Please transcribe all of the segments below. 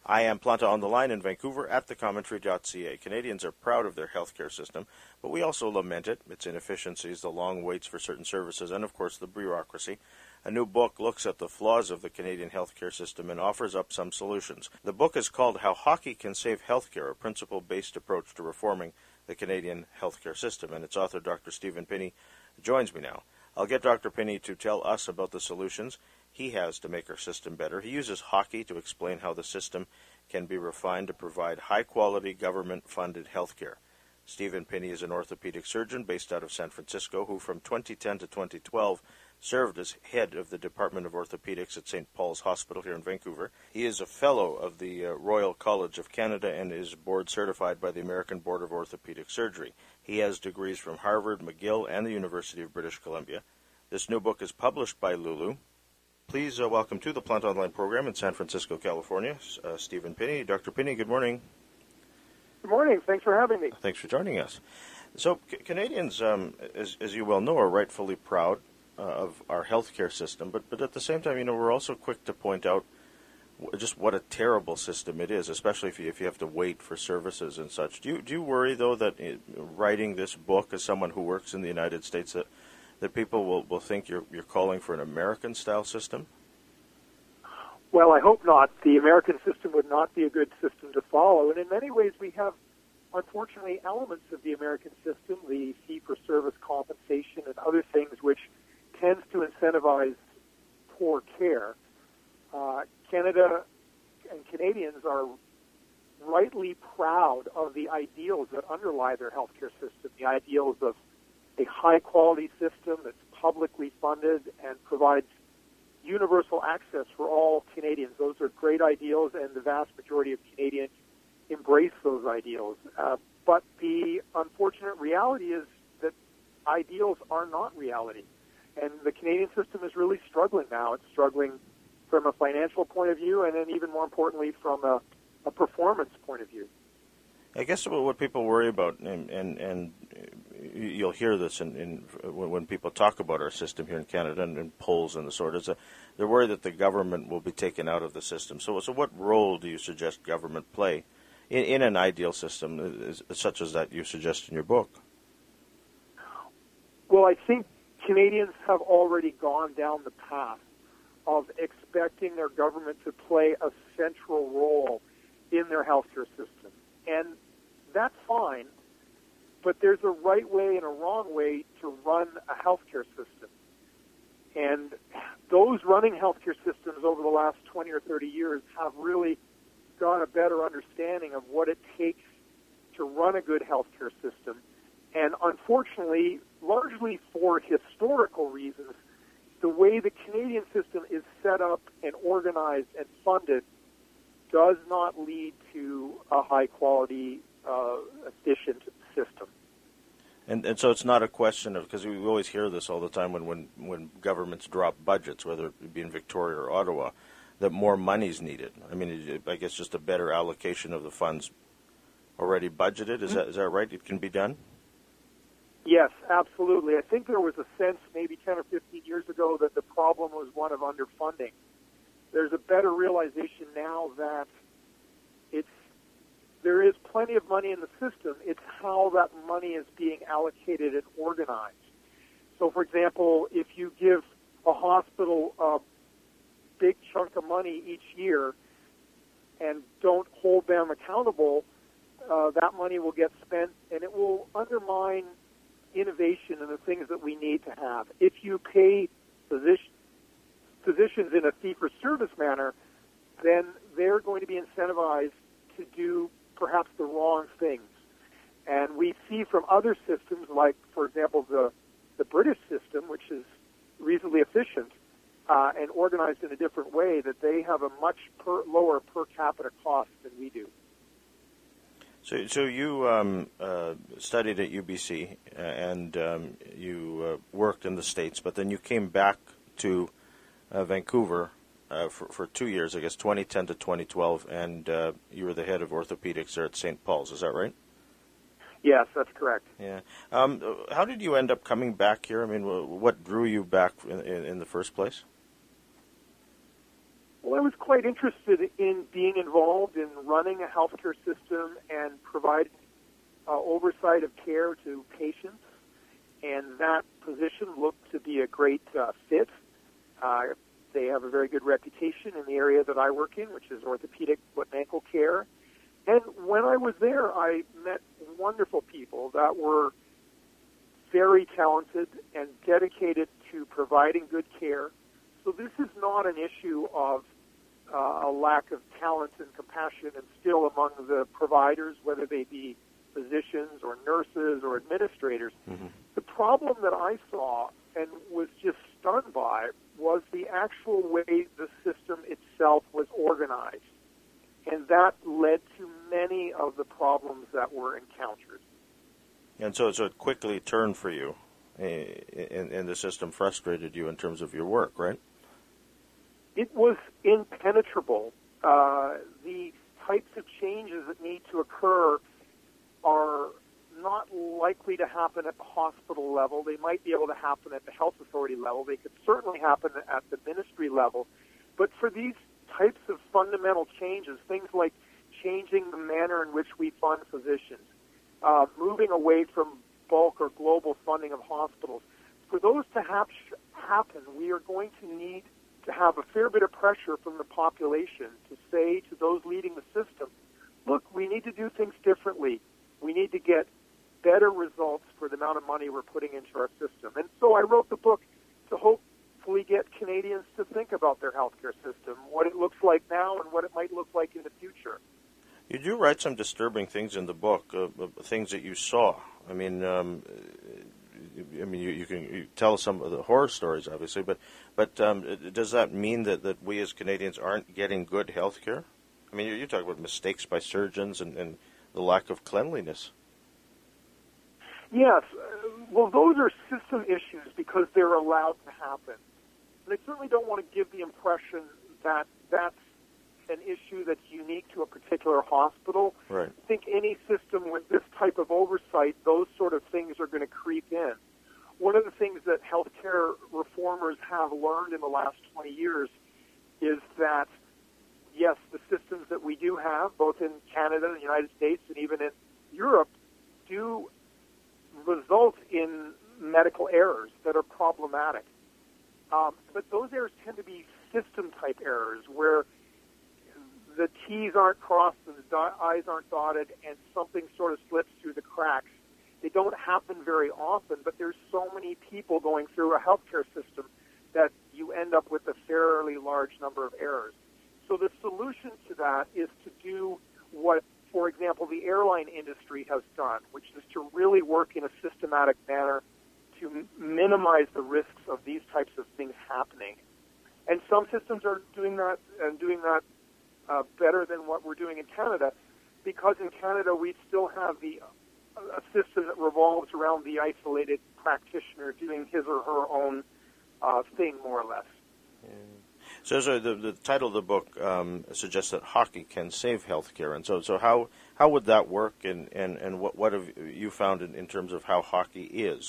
I am Planta on the line in Vancouver at thecommentary.ca. Canadians are proud of their healthcare system, but we also lament it, its inefficiencies, the long waits for certain services, and of course the bureaucracy. A new book looks at the flaws of the Canadian healthcare system and offers up some solutions. The book is called How Hockey Can Save Healthcare, a principle-based approach to reforming the Canadian healthcare system, and its author, Dr. Stephen Phinney, joins me now. I'll get Dr. Phinney to tell us about the solutions he has to make our system better. He uses hockey to explain how the system can be refined to provide high-quality, government-funded health care. Stephen Phinney is an orthopedic surgeon based out of San Francisco who, from 2010 to 2012, served as head of the Department of Orthopedics at St. Paul's Hospital here in Vancouver. He is a fellow of the Royal College of Canada and is board certified by the American Board of Orthopedic Surgery. He has degrees from Harvard, McGill, and the University of British Columbia. This new book is published by Lulu. Please welcome to the Plant Online program in San Francisco, California, Stephen Phinney. Dr. Phinney, good morning. Good morning. Thanks for having me. Thanks for joining us. So Canadians, as you well know, are rightfully proud of our healthcare system, but at the same time, we're also quick to point out just what a terrible system it is, especially if you have to wait for services and such. Do you worry, though, that writing this book as someone who works in the United States, that people will think you're calling for an American-style system? Well, I hope not. The American system would not be a good system to follow. And in many ways, we have, unfortunately, elements of the American system, the fee-for-service compensation and other things, which tends to incentivize poor care. Canada and Canadians are rightly proud of the ideals that underlie their healthcare system, the ideals of a high-quality system that's publicly funded and provides universal access for all Canadians. Those are great ideals, and the vast majority of Canadians embrace those ideals. But the unfortunate reality is that ideals are not reality. And the Canadian system is really struggling now. It's struggling from a financial point of view, and then even more importantly, from a performance point of view. I guess what people worry about, and you'll hear this when people talk about our system here in Canada and in polls and the sort, is they're worried that the government will be taken out of the system. So what role do you suggest government play in an ideal system such as that you suggest in your book? Well, I think Canadians have already gone down the path of expecting their government to play a central role in their healthcare system. And that's fine, but there's a right way and a wrong way to run a healthcare system. And those running healthcare systems over the last 20 or 30 years have really got a better understanding of what it takes to run a good healthcare system. And unfortunately, largely for historical reasons, the way the Canadian system is set up and organized and funded does not lead to a high-quality, efficient system. And so it's not a question of, because we always hear this all the time when governments drop budgets, whether it be in Victoria or Ottawa, that more money is needed. I mean, I guess just a better allocation of the funds already budgeted. Is that right? It can be done? Yes, absolutely. I think there was a sense maybe 10 or 15 years ago that the problem was one of underfunding. There's a better realization now that there is plenty of money in the system. It's how that money is being allocated and organized. So, for example, if you give a hospital a big chunk of money each year and don't hold them accountable, that money will get spent and it will undermine innovation and the things that we need to have. If you pay physicians in a fee-for-service manner, then they're going to be incentivized to do perhaps the wrong things. And we see from other systems, like, for example, the British system, which is reasonably efficient and organized in a different way, that they have a much lower per capita cost than we do. So you studied at UBC and you worked in the States, but then you came back to Vancouver for 2 years, I guess, 2010 to 2012, and you were the head of orthopedics there at St. Paul's. Is that right? Yes, that's correct. Yeah. How did you end up coming back here? I mean, what drew you back in the first place? Well, I was quite interested in being involved in running a healthcare system and providing oversight of care to patients, and that position looked to be a great fit. They have a very good reputation in the area that I work in, which is orthopedic foot and ankle care. And when I was there, I met wonderful people that were very talented and dedicated to providing good care. So this is not an issue of a lack of talent and compassion and skill among the providers, whether they be physicians or nurses or administrators. Mm-hmm. The problem that I saw and was just stunned by was the actual way the system itself was organized. And that led to many of the problems that were encountered. And so it quickly turned for you, and the system frustrated you in terms of your work, right? It was impenetrable. The types of changes that need to occur are not likely to happen at the hospital level. They might be able to happen at the health authority level. They could certainly happen at the ministry level. But for these types of fundamental changes, things like changing the manner in which we fund physicians, moving away from bulk or global funding of hospitals, for those to happen, we are going to need to have a fair bit of pressure from the population to say to those leading the system, look, we need to do things differently. We need to get better results for the amount of money we're putting into our system. And so I wrote the book to hopefully get Canadians to think about their healthcare system, what it looks like now and what it might look like in the future. You do write some disturbing things in the book, things that you saw. I mean, you can tell some of the horror stories, obviously, but does that mean that we as Canadians aren't getting good health care? I mean, you talk about mistakes by surgeons and the lack of cleanliness. Yes. Well, those are system issues because they're allowed to happen. And I certainly don't want to give the impression that that's an issue that's unique to a particular hospital. Right. I think any system with this type of oversight, those sort of things are going to creep in. One of the things that healthcare reformers have learned in the last 20 years is that, yes, the systems that we do have, both in Canada, the United States, and even in Europe, do result in medical errors that are problematic. But those errors tend to be system-type errors where the T's aren't crossed and the I's aren't dotted and something sort of slips through the cracks. They don't happen very often, but there's so many people going through a healthcare system that you end up with a fairly large number of errors. So the solution to that is to do what, for example, the airline industry has done, which is to really work in a systematic manner to minimize the risks of these types of things happening. And some systems are doing that and doing that better than what we're doing in Canada, because in Canada we still have a system that revolves around the isolated practitioner doing his or her own thing, more or less. Yeah. So the title of the book suggests that hockey can save healthcare, and so how would that work, and what have you found in terms of how hockey is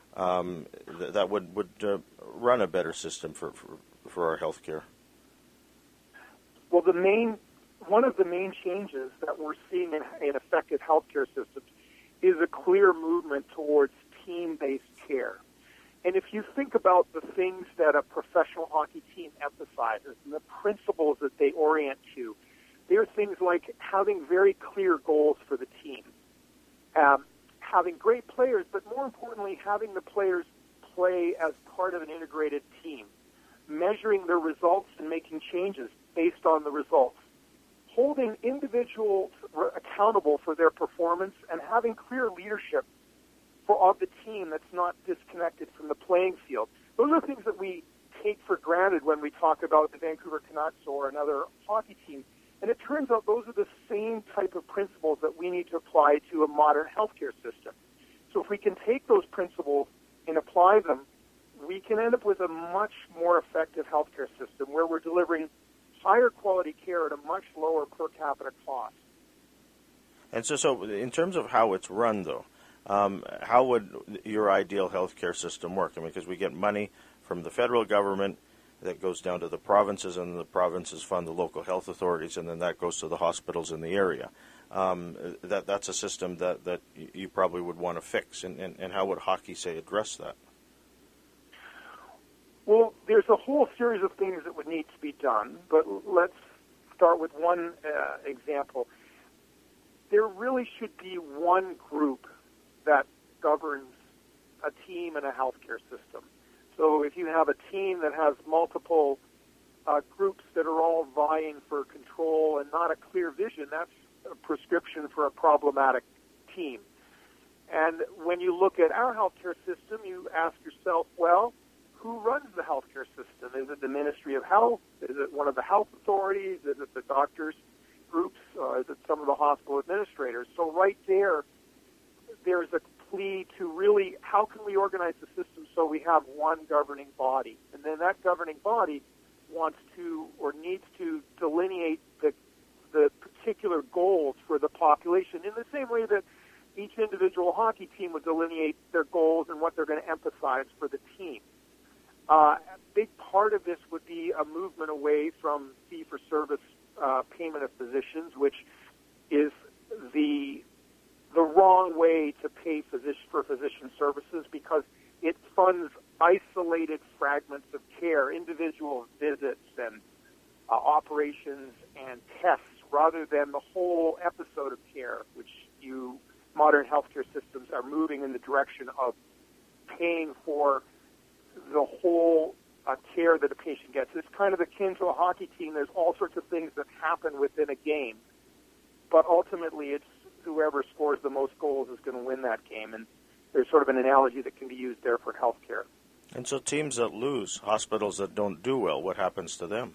that would run a better system for our healthcare? Well, one of the main changes that we're seeing in effective healthcare systems is a clear movement towards team-based care. And if you think about the things that a professional hockey team emphasizes and the principles that they orient to, they're things like having very clear goals for the team, having great players, but more importantly, having the players play as part of an integrated team, measuring their results and making changes based on the results, holding individuals accountable for their performance, and having clear leadership of the team that's not disconnected from the playing field. Those are things that we take for granted when we talk about the Vancouver Canucks or another hockey team. And it turns out those are the same type of principles that we need to apply to a modern healthcare system. So if we can take those principles and apply them, we can end up with a much more effective healthcare system where we're delivering higher quality care at a much lower per capita cost. And so in terms of how it's run, though, how would your ideal healthcare system work? I mean, because we get money from the federal government, that goes down to the provinces, and the provinces fund the local health authorities, and then that goes to the hospitals in the area. That's a system that you probably would want to fix, and how would hockey, say, address that? Well, there's a whole series of things that would need to be done, but let's start with one example. There really should be one group that governs a team in a healthcare system. So if you have a team that has multiple groups that are all vying for control and not a clear vision, that's a prescription for a problematic team. And when you look at our healthcare system, you ask yourself, well, who runs the healthcare system? Is it the Ministry of Health? Is it one of the health authorities? Is it the doctors' groups? Is it some of the hospital administrators? So right there's a plea to really, how can we organize the system so we have one governing body? And then that governing body wants to or needs to delineate the particular goals for the population in the same way that each individual hockey team would delineate their goals and what they're going to emphasize for the team. A big part of this would be a movement away from fee-for-service payment of physicians, which is the wrong way to pay for physician services because it funds isolated fragments of care, individual visits and operations and tests, rather than the whole episode of care, which modern healthcare systems are moving in the direction of paying for the whole care that a patient gets. It's kind of akin to a hockey team. There's all sorts of things that happen within a game, but ultimately it's whoever scores the most goals is going to win that game, and there's sort of an analogy that can be used there for healthcare. And so teams that lose, hospitals that don't do well, what happens to them?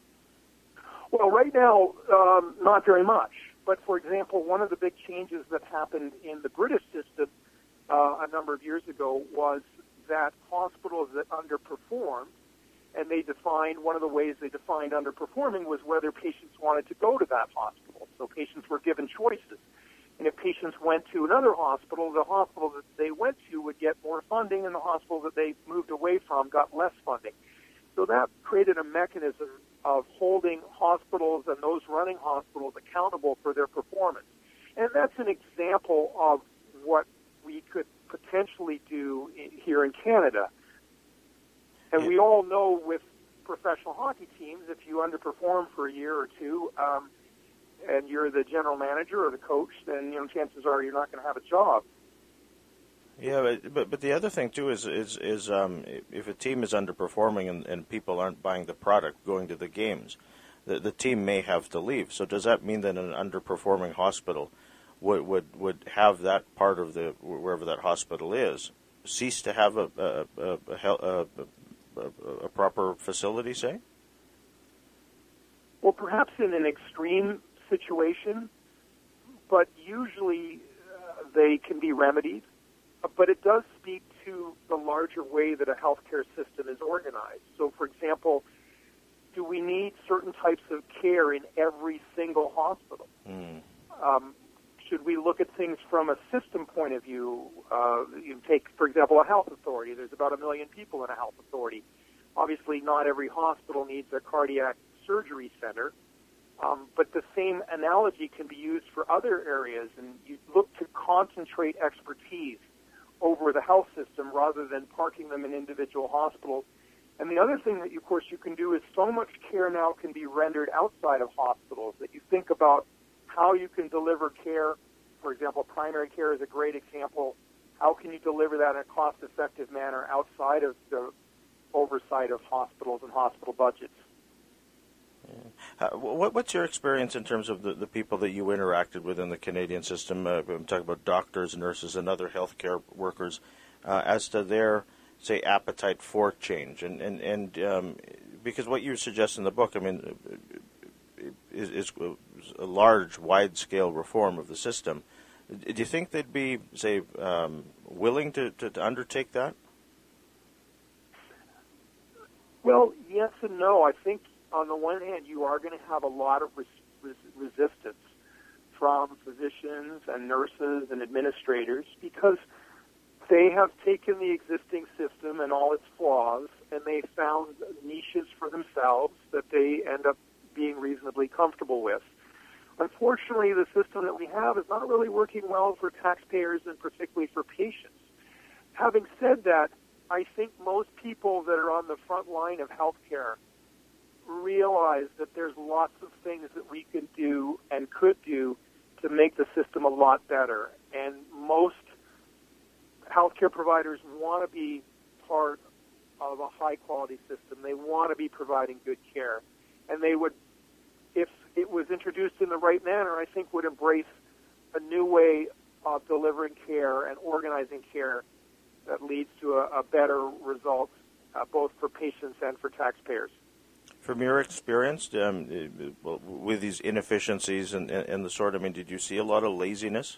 Well, right now, not very much. But, for example, one of the big changes that happened in the British system a number of years ago was that hospitals that underperformed, and one of the ways they defined underperforming was whether patients wanted to go to that hospital. So patients were given choices. And if patients went to another hospital, the hospital that they went to would get more funding, and the hospital that they moved away from got less funding. So that created a mechanism of holding hospitals and those running hospitals accountable for their performance. And that's an example of what we could potentially do here in Canada. And we all know with professional hockey teams, if you underperform for a year or two, and you're the general manager or the coach, then chances are you're not going to have a job. Yeah, but the other thing too is if a team is underperforming and people aren't buying the product, going to the games, the team may have to leave. So does that mean that an underperforming hospital would have that part of wherever that hospital is cease to have a proper facility, say? Well, perhaps in an extreme situation, but usually they can be remedied. But it does speak to the larger way that a healthcare system is organized. So, for example, do we need certain types of care in every single hospital? Should we look at things from a system point of view? You take, for example, a health authority. There's about 1 million people in a health authority. Obviously, not every hospital needs a cardiac surgery center, but the same analogy can be used for other areas, and you look to concentrate expertise over the health system rather than parking them in individual hospitals. And the other thing that, of course, you can do is so much care now can be rendered outside of hospitals that you think about how you can deliver care. For example, primary care is a great example. How can you deliver that in a cost-effective manner outside of the oversight of hospitals and hospital budgets? What's your experience in terms of the people that you interacted with in the Canadian system? I'm talking about doctors, nurses, and other healthcare workers, as to their, say, appetite for change. And because what you suggest in the book, I mean, is a large, wide-scale reform of the system. Do you think they'd be, say, willing to undertake that? Well, yes and no. I think on the one hand, you are going to have a lot of resistance from physicians and nurses and administrators because they have taken the existing system and all its flaws and they found niches for themselves that they end up being reasonably comfortable with. Unfortunately, the system that we have is not really working well for taxpayers and particularly for patients. Having said that, I think most people that are on the front line of healthcare realize that there's lots of things that we can do and could do to make the system a lot better. And most healthcare providers want to be part of a high-quality system. They want to be providing good care. And they would, if it was introduced in the right manner, I think would embrace a new way of delivering care and organizing care that leads to a better result, both for patients and for taxpayers. From your experience with these inefficiencies and the sort, I mean, did you see a lot of laziness?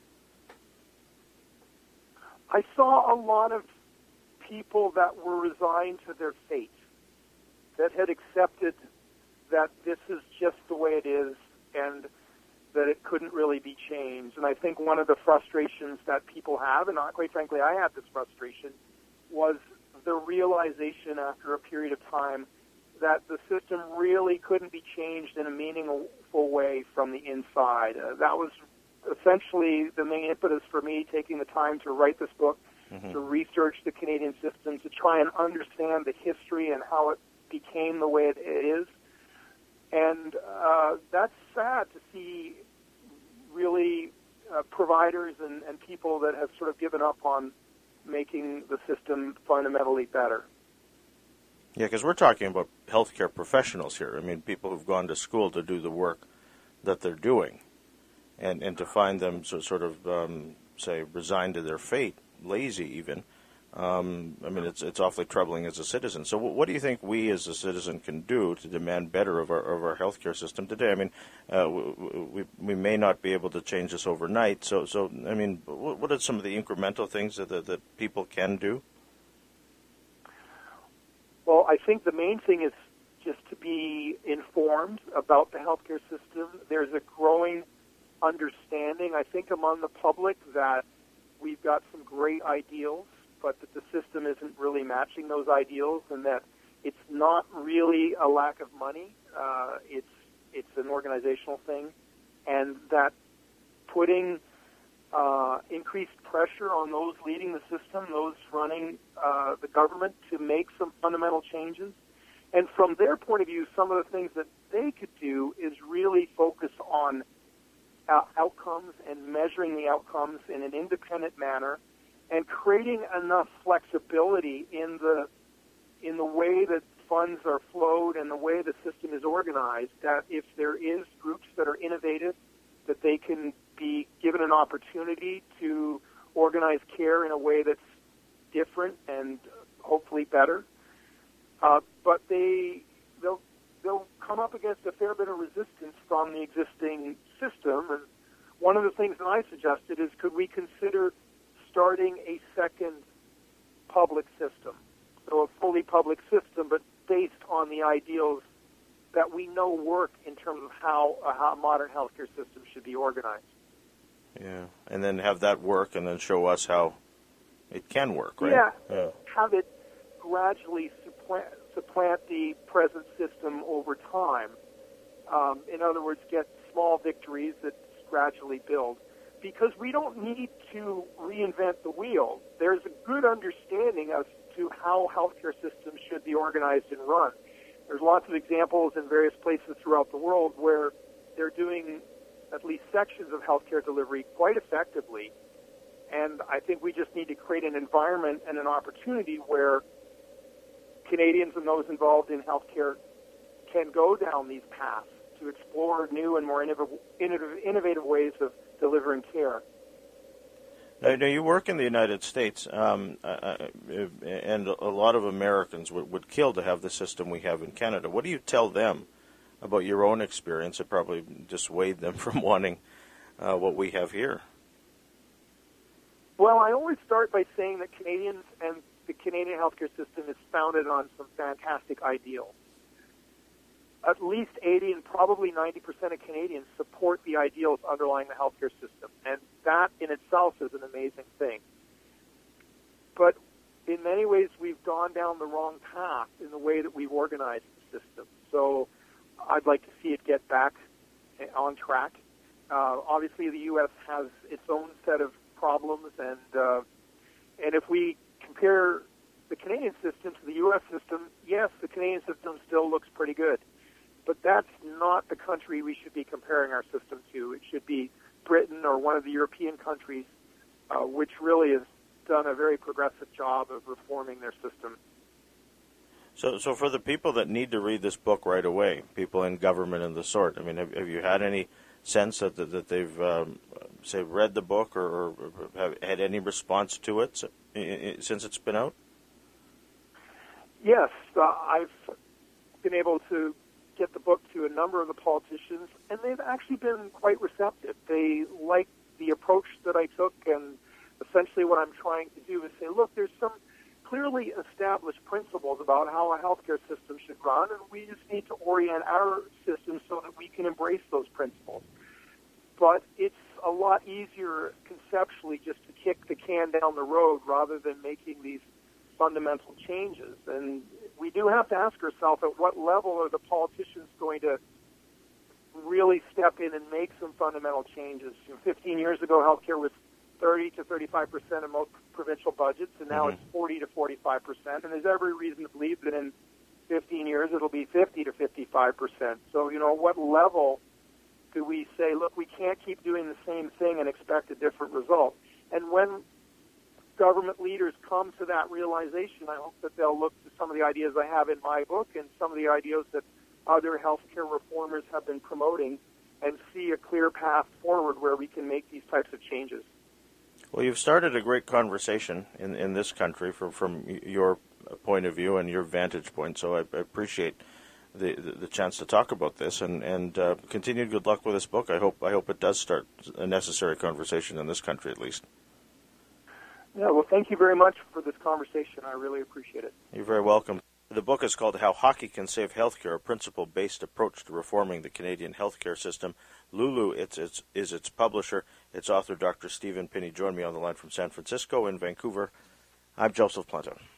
I saw a lot of people that were resigned to their fate, that had accepted that this is just the way it is and that it couldn't really be changed. And I think one of the frustrations that people have, and quite frankly I had this frustration, was the realization after a period of time that the system really couldn't be changed in a meaningful way from the inside. That was essentially the main impetus for me taking the time to write this book, to research the Canadian system, to try and understand the history and how it became the way it is. And that's sad to see really providers and people that have sort of given up on making the system fundamentally better. Yeah, because we're talking about healthcare professionals here. I mean, people who've gone to school to do the work that they're doing. And to find them sort of, say, resigned to their fate, lazy even, I mean, it's awfully troubling as a citizen. So what do you think we as a citizen can do to demand better of our healthcare system today? I mean, we may not be able to change this overnight. So I mean, what are some of the incremental things that people can do? Well, I think the main thing is just to be informed about the healthcare system. There's a growing understanding, I think, among the public that we've got some great ideals, but that the system isn't really matching those ideals, and that it's not really a lack of money. It's an organizational thing, and that putting increased pressure on those leading the system, those running the government, to make some fundamental changes. And from their point of view, some of the things that they could do is really focus on outcomes and measuring the outcomes in an independent manner, and creating enough flexibility in the way that funds are flowed and the way the system is organized, that if there is groups that are innovative, that they can be given an opportunity to organize care in a way that's different and hopefully better. But they'll come up against a fair bit of resistance from the existing system. And one of the things that I suggested is, could we consider starting a second public system? So a fully public system, but based on the ideals that we know work in terms of how a modern healthcare system should be organized. Yeah, and then have that work and then show us how it can work, right? Yeah. Have it gradually supplant the present system over time. In other words, get small victories that gradually build. Because we don't need to reinvent the wheel. There's a good understanding as to how healthcare systems should be organized and run. There's lots of examples in various places throughout the world where they're doing at least sections of healthcare delivery quite effectively. And I think we just need to create an environment and an opportunity where Canadians and those involved in healthcare can go down these paths to explore new and more innovative ways of delivering care. Now, you work in the United States, and a lot of Americans would kill to have the system we have in Canada. What do you tell them about your own experience that probably dissuade them from wanting what we have here? Well, I always start by saying that Canadians and the Canadian healthcare system is founded on some fantastic ideals. At least 80 and probably 90% of Canadians support the ideals underlying the healthcare system, and that in itself is an amazing thing. But in many ways we've gone down the wrong path in the way that we've organized the system. So I'd like to see it get back on track. Obviously, the U.S. has its own set of problems, and if we compare the Canadian system to the U.S. system, yes, the Canadian system still looks pretty good. But that's not the country we should be comparing our system to. It should be Britain or one of the European countries, which really has done a very progressive job of reforming their system. So for the people that need to read this book right away, people in government and the sort, I mean, have you had any sense that they've, say, read the book or have had any response to it since it's been out? Yes, I've been able to get the book to a number of the politicians, and they've actually been quite receptive. They like the approach that I took, and essentially what I'm trying to do is say, look, there's some clearly established principles about how a healthcare system should run, and we just need to orient our system so that we can embrace those principles. But it's a lot easier conceptually just to kick the can down the road rather than making these fundamental changes. And we do have to ask ourselves, at what level are the politicians going to really step in and make some fundamental changes? 15 years ago, healthcare was 30 to 35% of most provincial budgets, and now it's 40 to 45%. And there's every reason to believe that in 15 years it'll be 50 to 55%. So, what level do we say, look, we can't keep doing the same thing and expect a different result? And when government leaders come to that realization, I hope that they'll look to some of the ideas I have in my book and some of the ideas that other healthcare reformers have been promoting and see a clear path forward where we can make these types of changes. Well, you've started a great conversation in this country from your point of view and your vantage point, so I appreciate the chance to talk about this, and continued good luck with this book. I hope it does start a necessary conversation in this country, at least. Yeah, well, thank you very much for this conversation. I really appreciate it. You're very welcome. The book is called How Hockey Can Save Healthcare, a Principle-Based Approach to Reforming the Canadian Healthcare System. Lulu is its publisher. Its author, Dr. Stephen Pinney, joined me on the line from San Francisco. In Vancouver, I'm Joseph Planta.